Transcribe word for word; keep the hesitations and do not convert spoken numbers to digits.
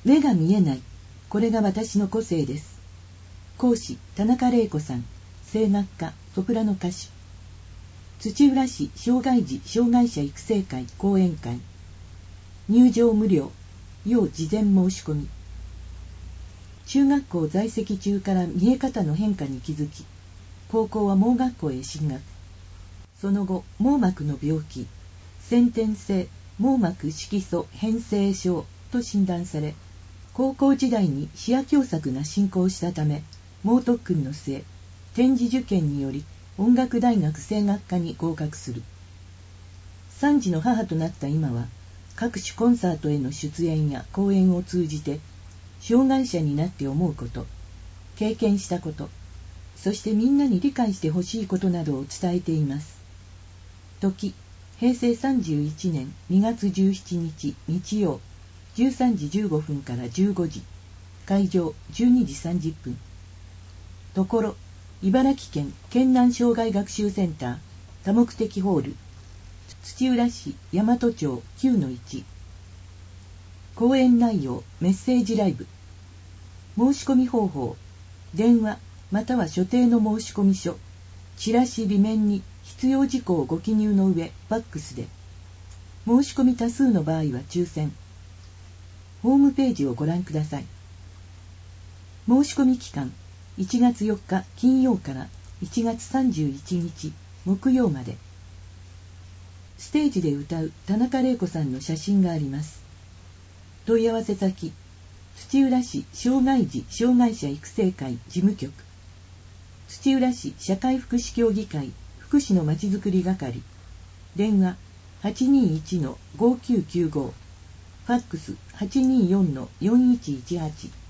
目が見えない。これが私の個性です。講師、田中玲子さん。声楽家、ソプラノ歌手。土浦市障害児障害者育成会講演会。入場無料。要事前申し込み。中学校在籍中から見え方の変化に気づき、高校は盲学校へ進学。その後、網膜の病気、先天性網膜色素変性症と診断され、高校時代に視野狭窄が進行したため、猛特訓の末、展示受験により音楽大学声楽科に合格する。三児の母となった今は、各種コンサートへの出演や講演を通じて、障害者になって思うこと、経験したこと、そしてみんなに理解してほしいことなどを伝えています。時、へいせいさんじゅういちねんにがつじゅうしちにち日曜、じゅうさんじじゅうごふんからじゅうごじ、会場じゅうにじさんじゅっぷん。ところ、茨城県県南障害学習センター多目的ホール、土浦市大和町 きゅうのいち。講演内容、メッセージライブ。申し込み方法、電話または所定の申し込み書、チラシ裏面に必要事項をご記入の上、ファックスで。申し込み多数の場合は抽選。ホームページをご覧ください。申し込み期間、いちがつよっか金曜からいちがつさんじゅういちにち木曜まで。ステージで歌う田中玲子さんの写真があります。問い合わせ先、土浦市障害児障害者育成会事務局、土浦市社会福祉協議会福祉のまちづくり係、電話 はちにいちのごきゅうきゅうご、ファックス はちによんのよんいちいちはち。